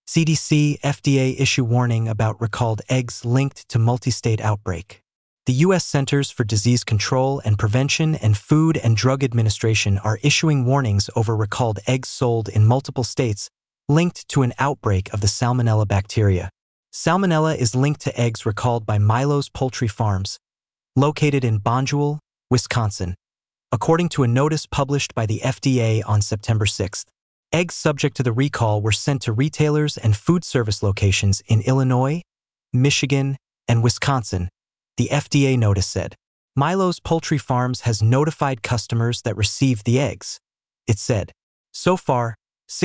CDC, FDA issue warning about recalled eggs linked to multi-state outbreak. The U.S. Centers for Disease Control and Prevention and Food and Drug Administration are issuing warnings over recalled eggs sold in multiple states linked to an outbreak of the Salmonella bacteria. Salmonella is linked to eggs recalled by Milo's Poultry Farms, located in Bonjouel, Wisconsin, according to a notice published by the FDA on September 6. Eggs subject to the recall were sent to retailers and food service locations in Illinois, Michigan, and Wisconsin, the FDA notice said. Milo's Poultry Farms has notified customers that received the eggs. It said, so far,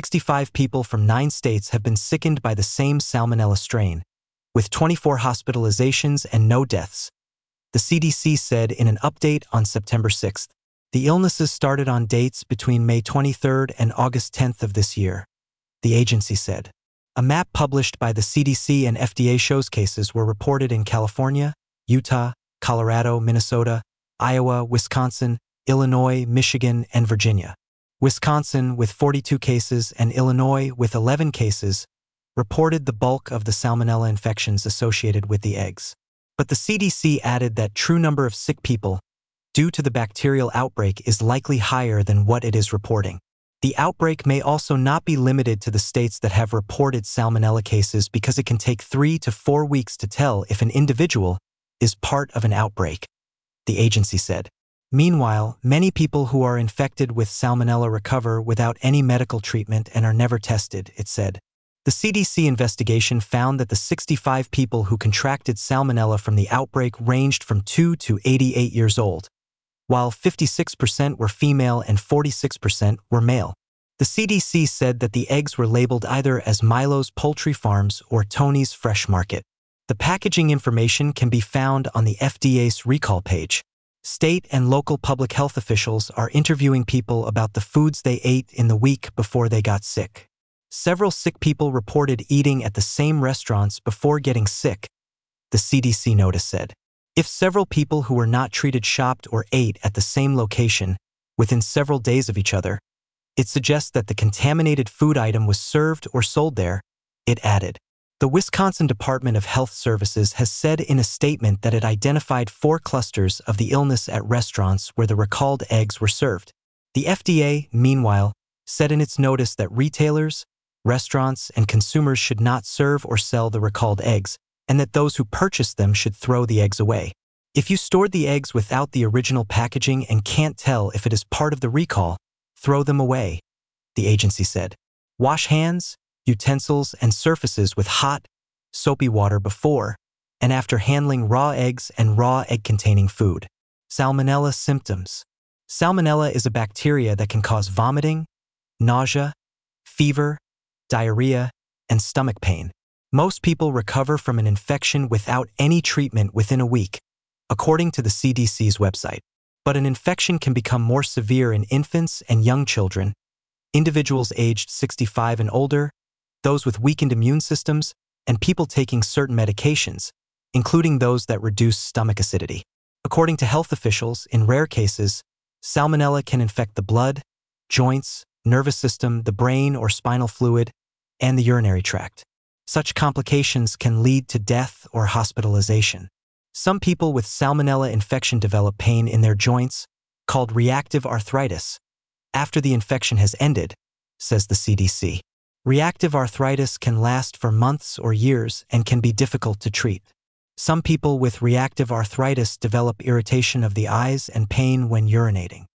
65 people from 9 states have been sickened by the same Salmonella strain, with 24 hospitalizations and no deaths. The CDC said in an update on September 6. The illnesses started on dates between May 23 and August 10 of this year, the agency said. A map published by the CDC and FDA shows cases were reported in California, Utah, Colorado, Minnesota, Iowa, Wisconsin, Illinois, Michigan, and Virginia. Wisconsin, with 42 cases, and Illinois, with 11 cases, reported the bulk of the Salmonella infections associated with the eggs. But the CDC added that true number of sick people due to the bacterial outbreak is likely higher than what it is reporting. The outbreak may also not be limited to the states that have reported Salmonella cases because it can take 3 to 4 weeks to tell if an individual is part of an outbreak, the agency said. Meanwhile, many people who are infected with Salmonella recover without any medical treatment and are never tested, it said. The CDC investigation found that the 65 people who contracted Salmonella from the outbreak ranged from 2 to 88 years old, while 56% were female and 46% were male. The CDC said that the eggs were labeled either as Milo's Poultry Farms or Tony's Fresh Market. The packaging information can be found on the FDA's recall page. State and local public health officials are interviewing people about the foods they ate in the week before they got sick. Several sick people reported eating at the same restaurants before getting sick, the CDC notice said. If several people who were not treated shopped or ate at the same location within several days of each other, it suggests that the contaminated food item was served or sold there, it added. The Wisconsin Department of Health Services has said in a statement that it identified 4 clusters of the illness at restaurants where the recalled eggs were served. The FDA, meanwhile, said in its notice that retailers, restaurants, and consumers should not serve or sell the recalled eggs, and that those who purchase them should throw the eggs away. If you stored the eggs without the original packaging and can't tell if it is part of the recall, throw them away, the agency said. Wash hands, utensils, and surfaces with hot, soapy water before and after handling raw eggs and raw egg-containing food. Salmonella symptoms. Salmonella is a bacteria that can cause vomiting, nausea, fever, diarrhea, and stomach pain. Most people recover from an infection without any treatment within a week, according to the CDC's website. But an infection can become more severe in infants and young children, individuals aged 65 and older, those with weakened immune systems, and people taking certain medications, including those that reduce stomach acidity. According to health officials, in rare cases, Salmonella can infect the blood, joints, nervous system, the brain or spinal fluid, and the urinary tract. Such complications can lead to death or hospitalization. Some people with Salmonella infection develop pain in their joints, called reactive arthritis, after the infection has ended, says the CDC. Reactive arthritis can last for months or years and can be difficult to treat. Some people with reactive arthritis develop irritation of the eyes and pain when urinating.